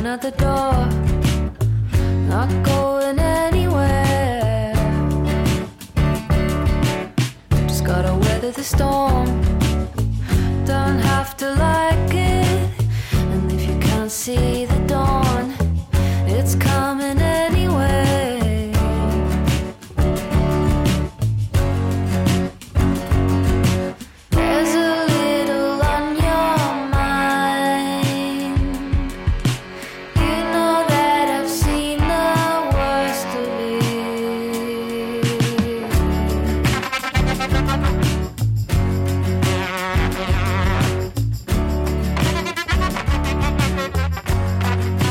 at the door, not going anywhere. Just gotta weather the storm, don't have to like it. And if you can't see the dawn, it's coming anyway. There's a little on your mind. You know that I've seen the worst of it.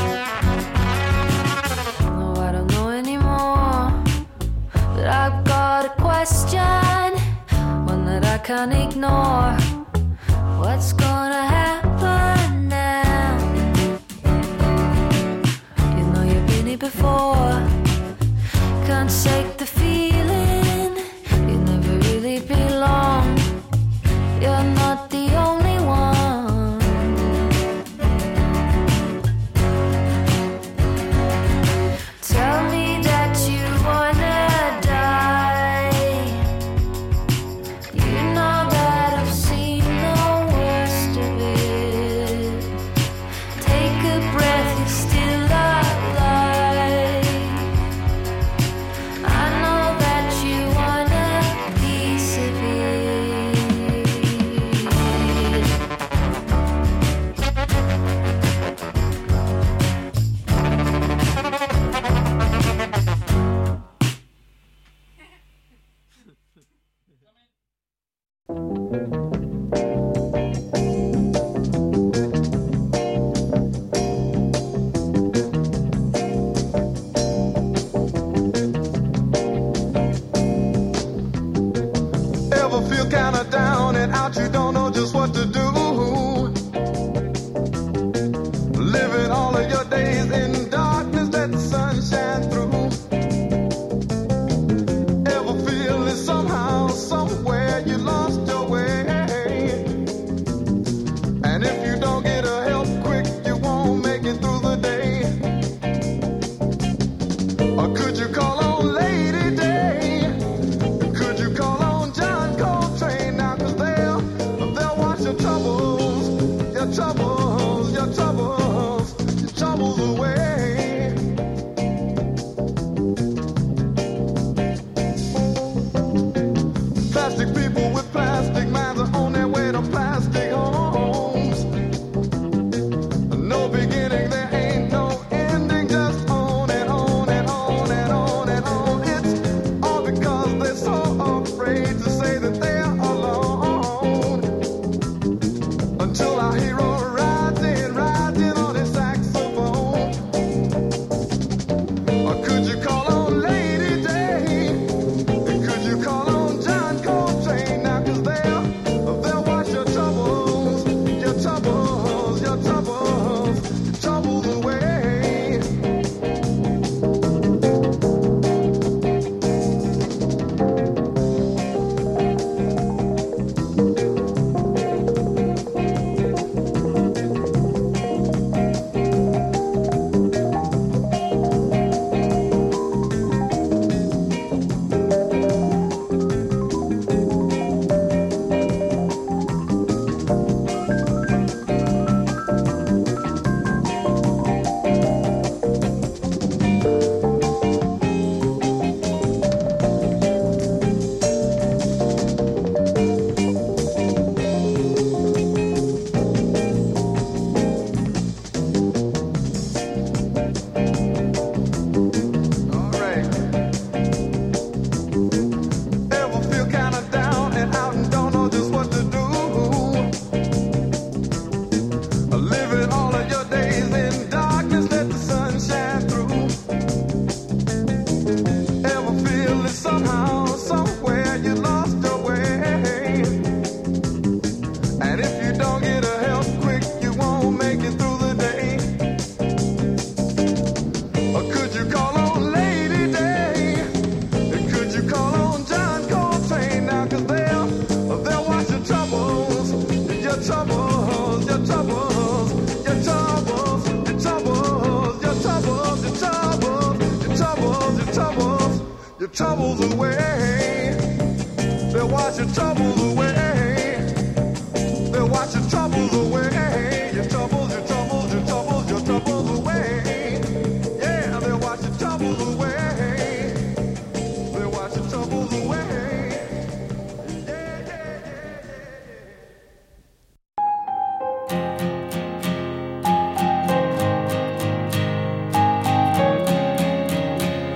your troubles away. They'll wash your troubles away. They'll wash your troubles away. Your troubles, your troubles, your troubles, your troubles away. Yeah, they'll wash your troubles away. They'll wash your troubles away.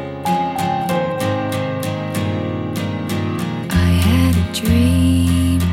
Dream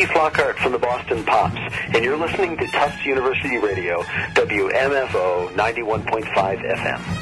Keith Lockhart from the Boston Pops, and you're listening to Tufts University Radio, WMFO 91.5 FM.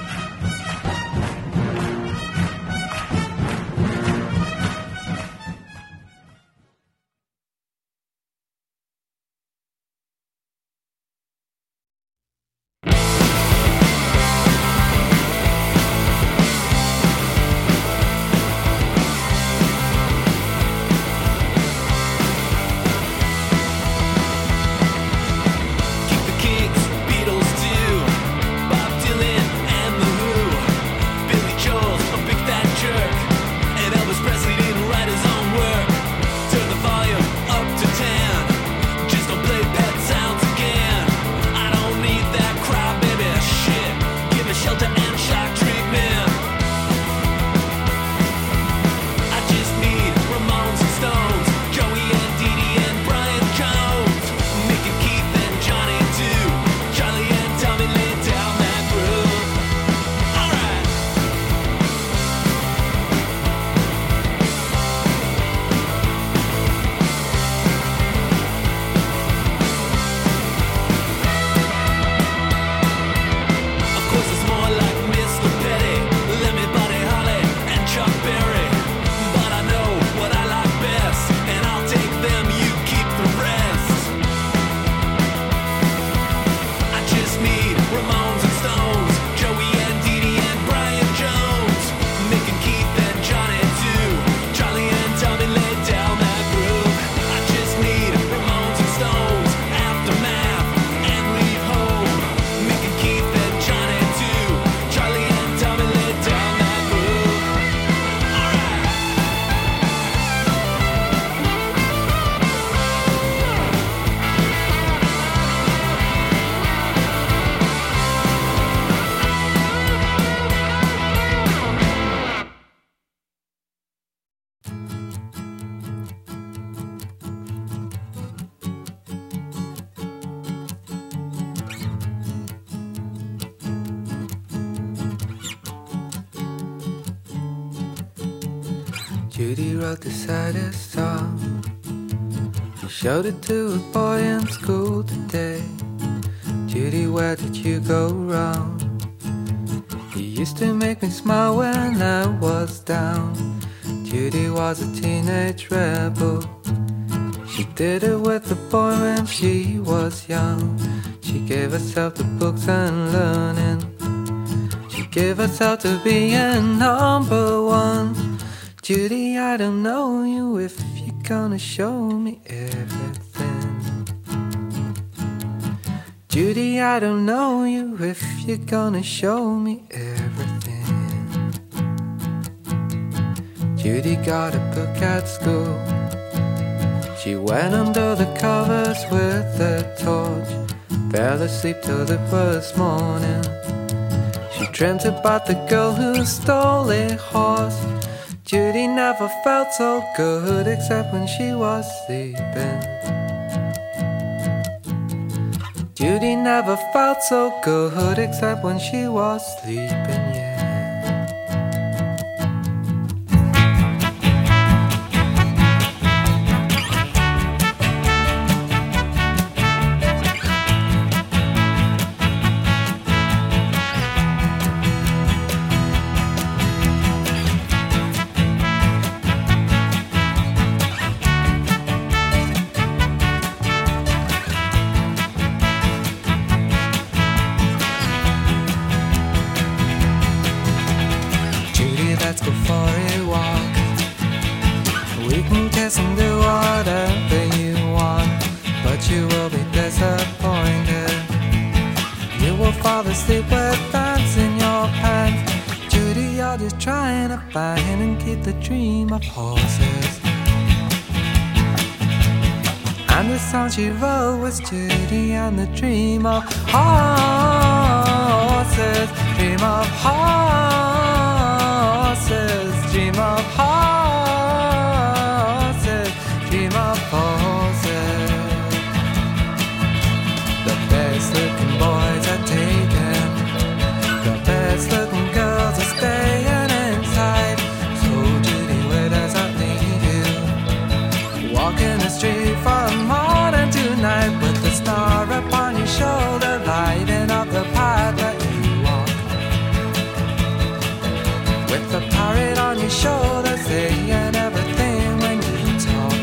Judy wrote the saddest song. She showed it to a boy in school today. Judy, where did you go wrong? You used to make me smile when I was down. Judy was a teenage rebel. She did it with a boy when she was young. She gave herself to books and learning. She gave herself to being number one. Judy, I don't know you if you're gonna show me everything. Judy, I don't know you if you're gonna show me everything. Judy got a book at school. She went under the covers with a torch. Fell asleep till it was morning. She dreamt about the girl who stole a horse. Judy never felt so good except when she was sleeping. Judy never felt so good except when she was sleeping, yeah. Sleep with bands in your pants. Judy, you're just trying to find and keep the dream of horses. And the song she wrote was Judy and the dream of horses. Dream of horses. Dream of horses. Dream of horses. The best looking boys are taken. The best looking girls are staying inside. So Judy, where does that leave you? walking the street from morning to night with the star upon your shoulder, lighting up the path that you walk. With the parrot on your shoulder, saying everything when you talk.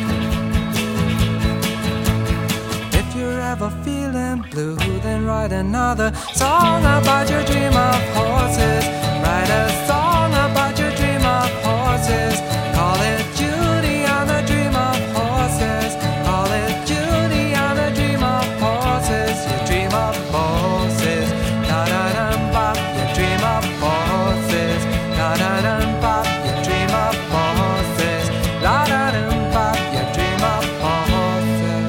If you're ever feeling blue, then write another song about your dream of horses. Write a song about your dream of horses. Call it Judy and the dream of horses. Call it Judy and the dream of horses. You dream of horses. Da da dum bop. You dream of horses. Da da dum bop. You dream of horses. Da da dum bop. You dream of horses.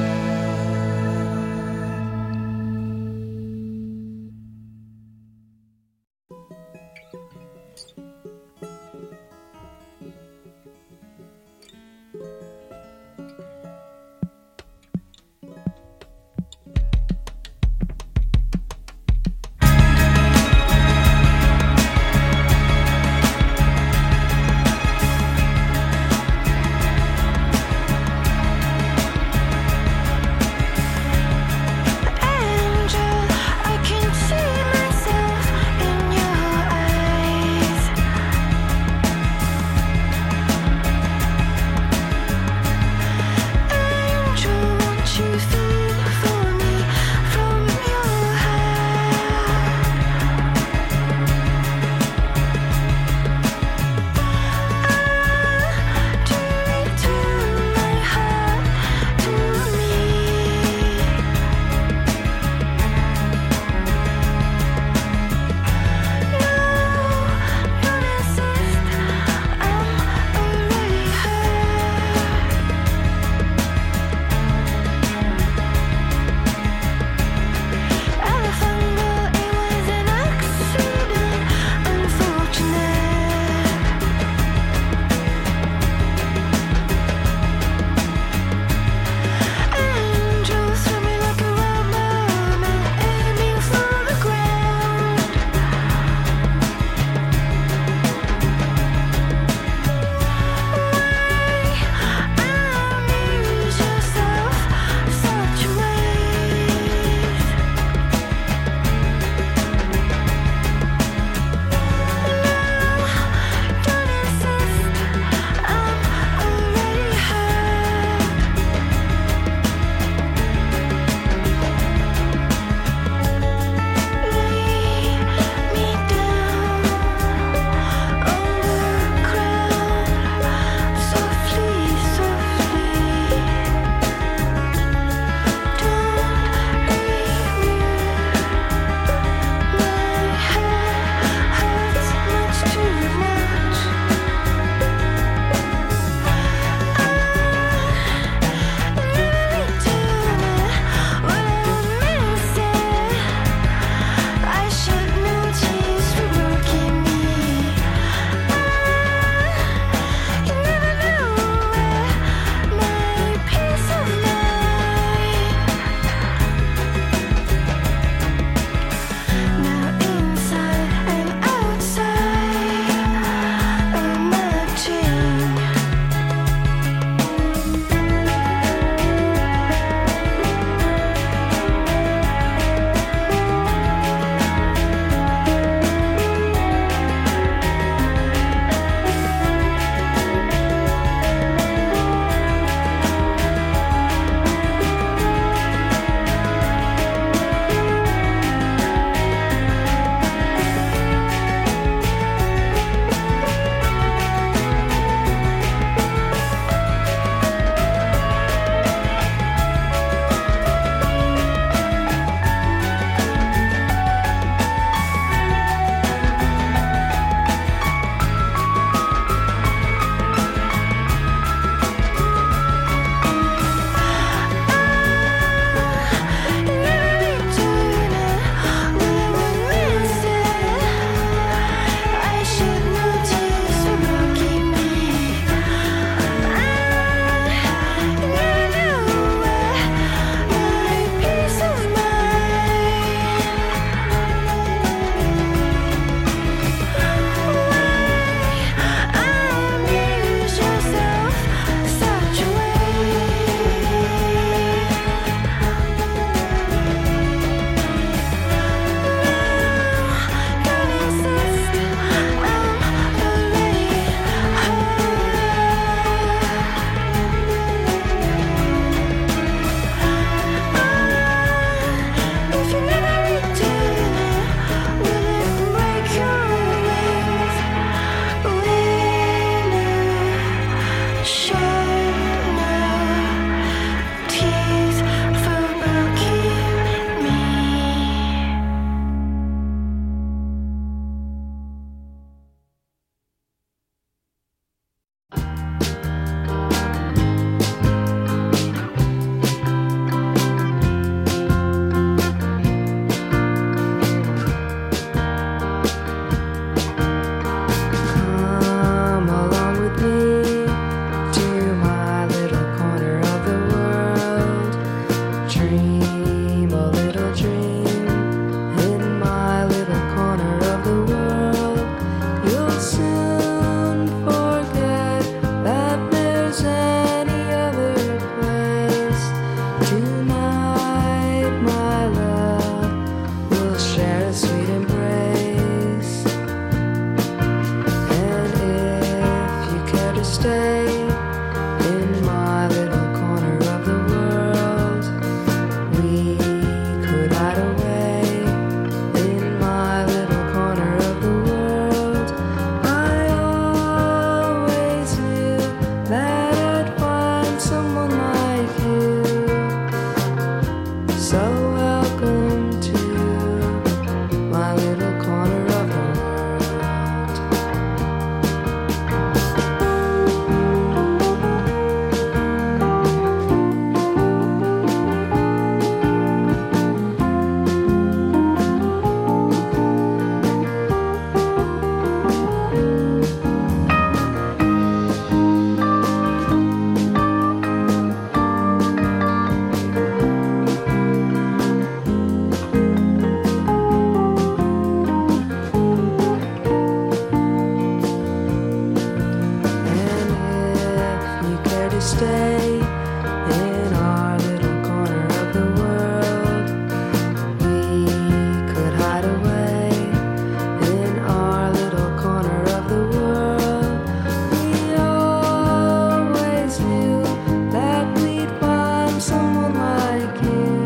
we stay in our little corner of the world. We could hide away in our little corner of the world. We always knew that we'd find someone like you.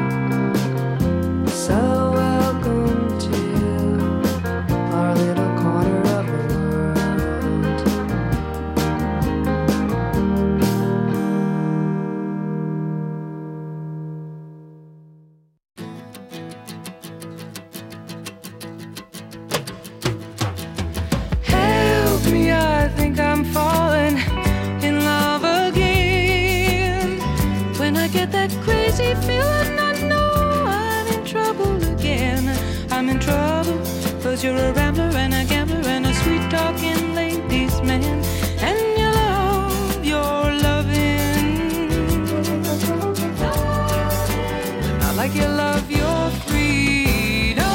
So welcome to our little corner of the world. Help me, I think I'm falling in love again. When I get that crazy feeling, I know I'm in trouble again. I'm in trouble, 'cause you're a rambler and a gambler and a sweet-talking ladies' man. And you love your loving, not like you love your freedom.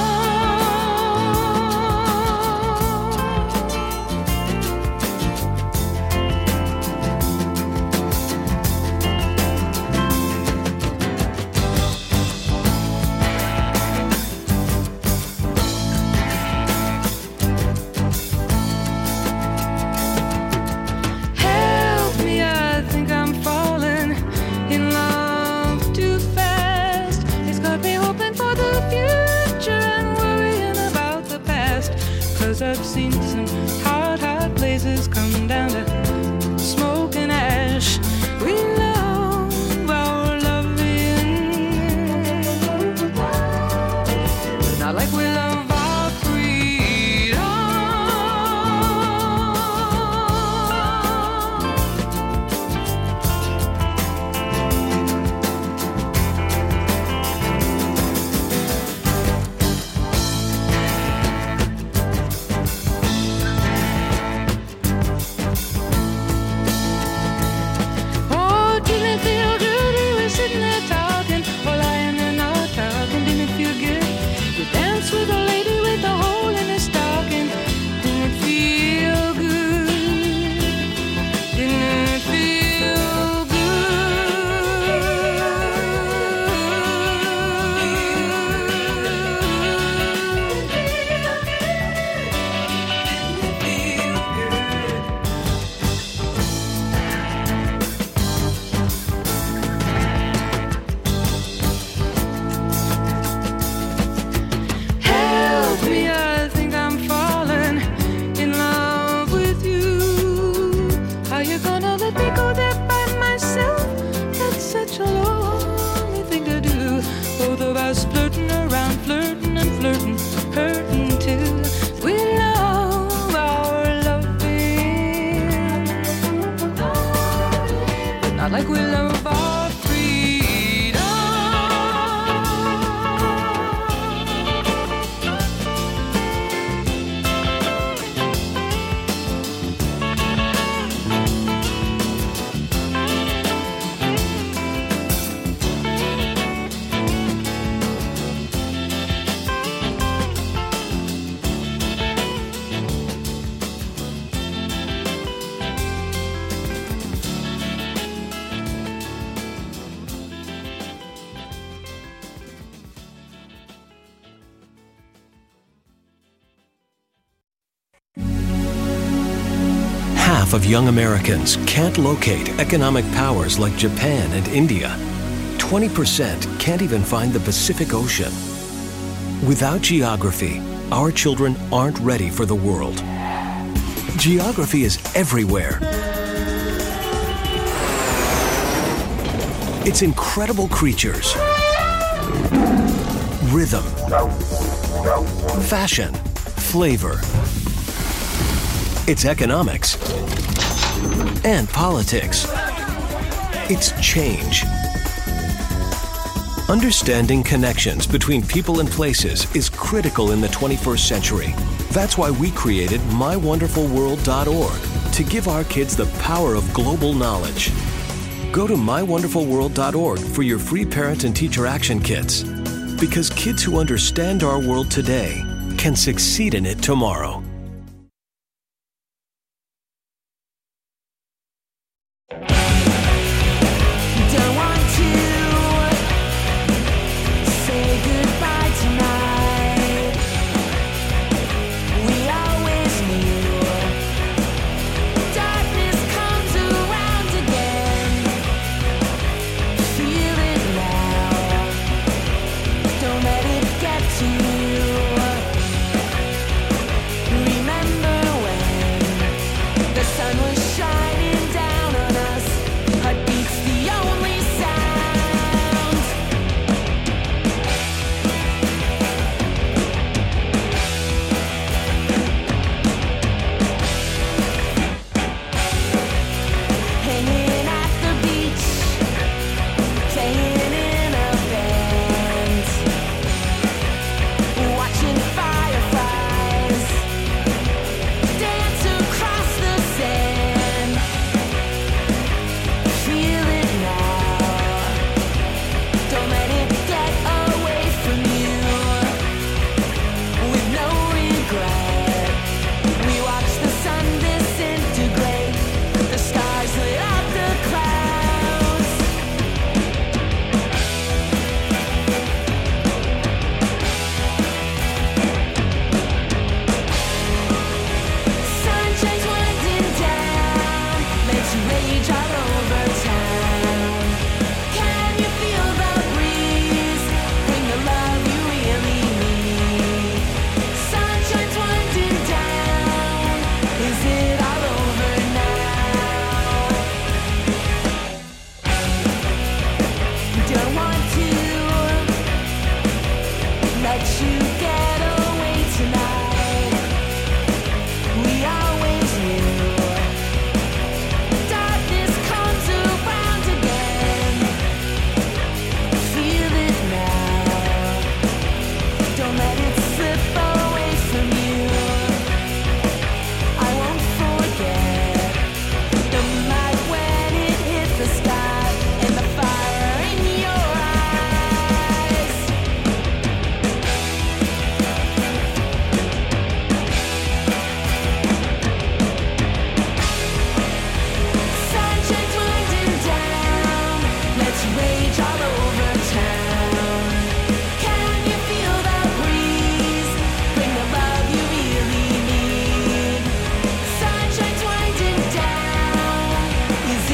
Help me, I think I'm falling in love too fast. It's got me hoping for the future and worrying about the past. 'Cause I've seen some hot, hot places come down to smoke and ash. We love our loving, not like we love our freedom. Oh, didn't it feel good? We were sitting there talking, or lying there not talking. Didn't it feel good? We danced with a lady with a hole in her stocking. Didn't it feel good? Didn't it feel Help me, I think I'm falling in love with you. Are you gonna let me go there by myself? That's such a lonely thing to do. Both of us flirting around, flirting and flirting, hurting too. We love our loving, but not like we love our freedom. Half of young Americans can't locate economic powers like Japan and India. 20% can't even find the Pacific Ocean. Without geography, our children aren't ready for the world. Geography is everywhere. Its incredible creatures, rhythm, fashion, flavor, its economics, and politics. It's change. Understanding connections between people and places is critical in the 21st century. That's why we created MyWonderfulWorld.org to give our kids the power of global knowledge. Go to MyWonderfulWorld.org for your free parent and teacher action kits. Because kids who understand our world today can succeed in it tomorrow.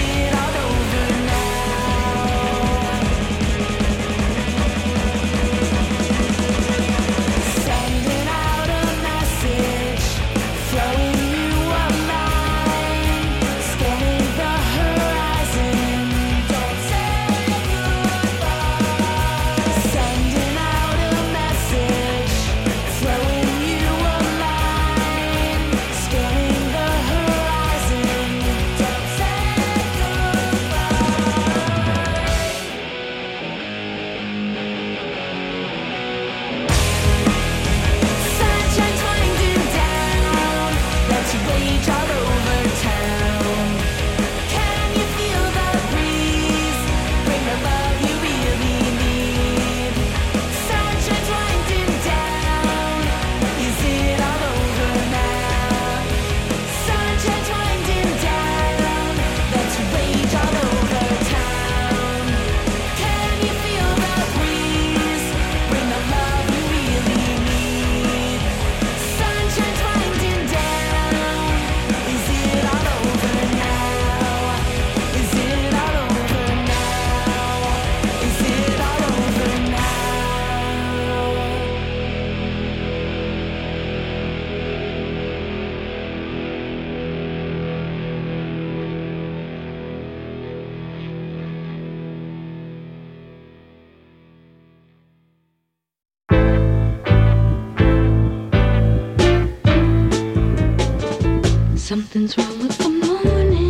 Something's wrong with the morning.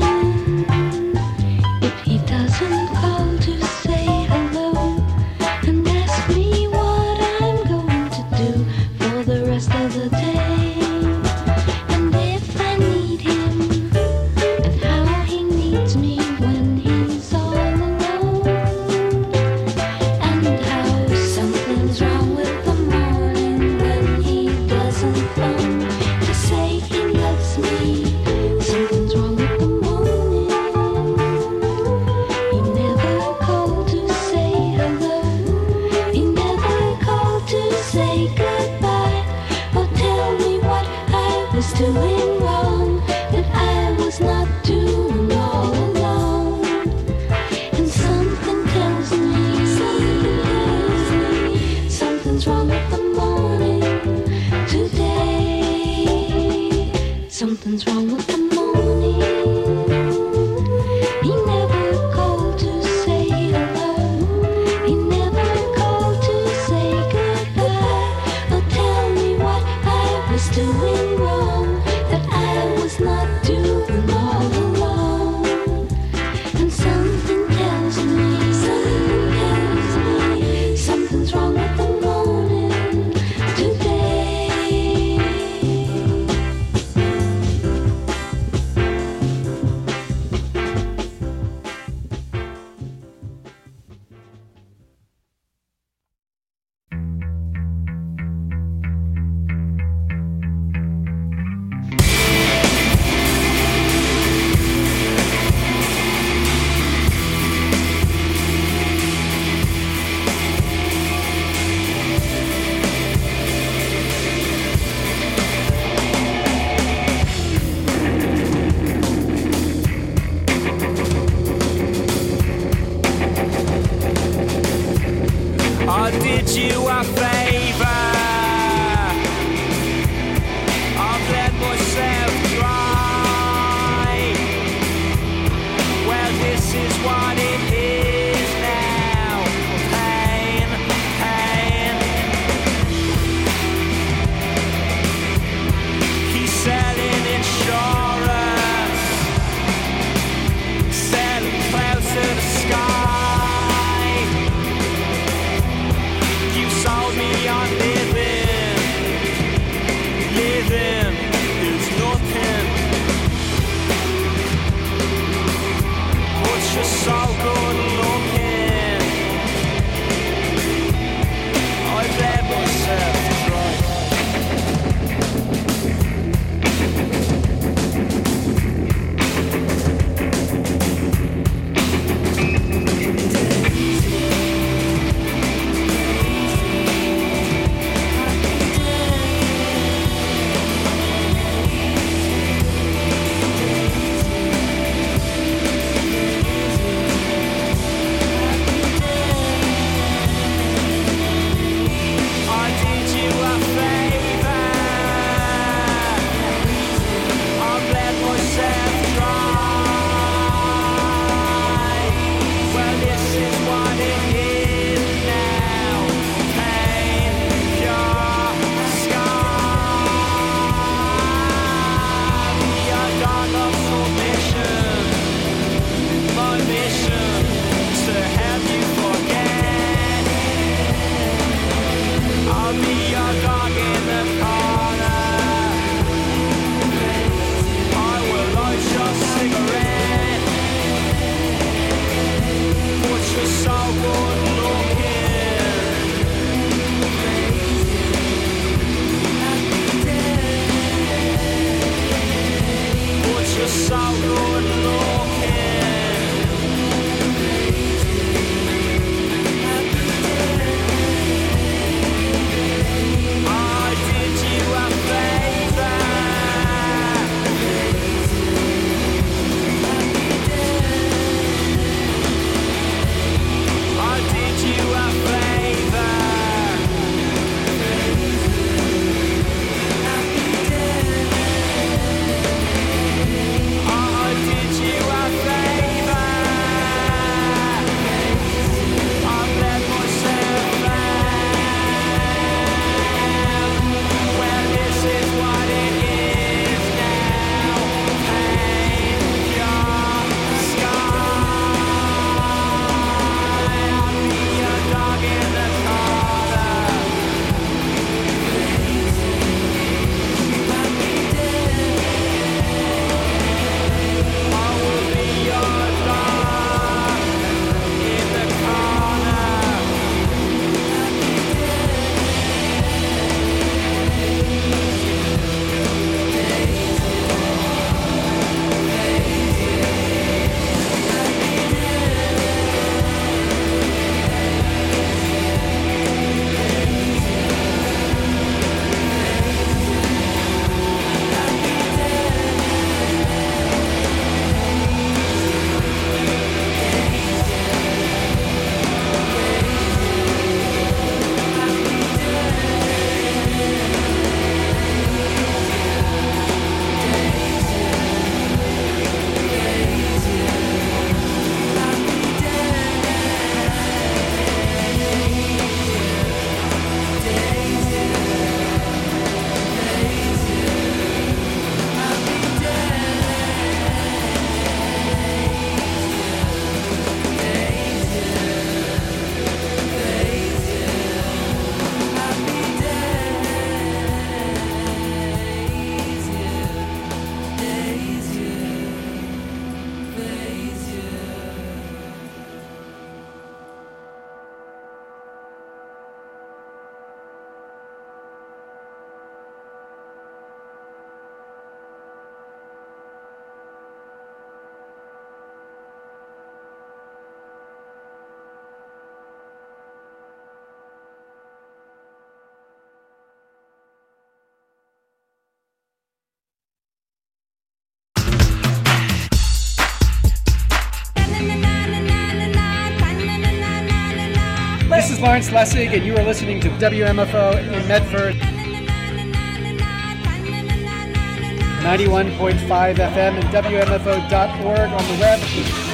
If he doesn't call to say hello and ask me what I'm going to do for the rest of the day, and if I need him and how he needs me when he's all alone, and how something's wrong with the morning when he doesn't phone to say he loves me. Something's wrong with the morning. He never called to say hello. He never called to say goodbye or tell me what I was doing wrong, that I was not doing all alone. And something tells me something's wrong with the morning today. Something's wrong with the morning. He never called to say hello. He never called to say goodbye or tell me what I was doing wrong, that I was not doing all alone. And something tells me something's wrong with the morning today. I did you a favor. I've let myself dry. Well, this is what it is now. Pain, pain. He's selling insurance, selling clouds to the sky. You sold me on living, living is nothing. But you're so good looking. I've let myself try. is Lawrence Lessig, and you are listening to WMFO in Medford. 91.5 FM and WMFO.org on the web.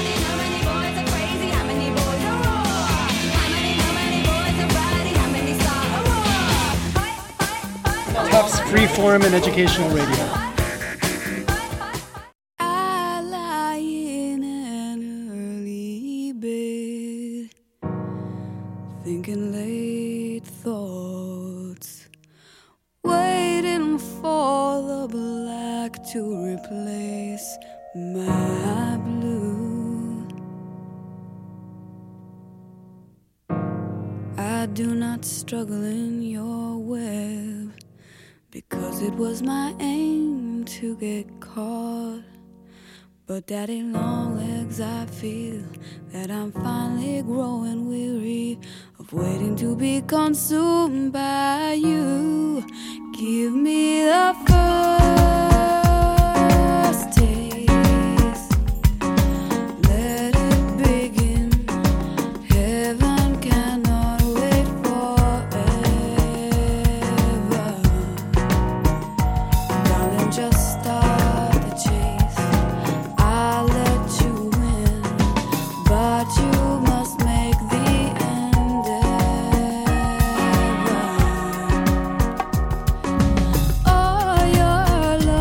Tufts Freeform and Educational Radio. I lie in an early bed, thinking late thoughts, waiting for the black to replace my blue. I do not struggle in your web, because it was my aim to get caught. But daddy long legs, I feel that I'm finally growing weary of waiting to be consumed by you. Give me the first taste, let it begin. Heaven cannot wait forever. Darling, just start the chase. I'll let you win, but you must make the endeavor. Oh, your love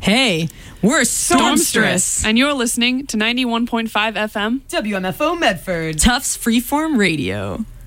Hey, we're Stormstress. And you're listening to 91.5 FM. WMFO Medford. Tufts Freeform Radio.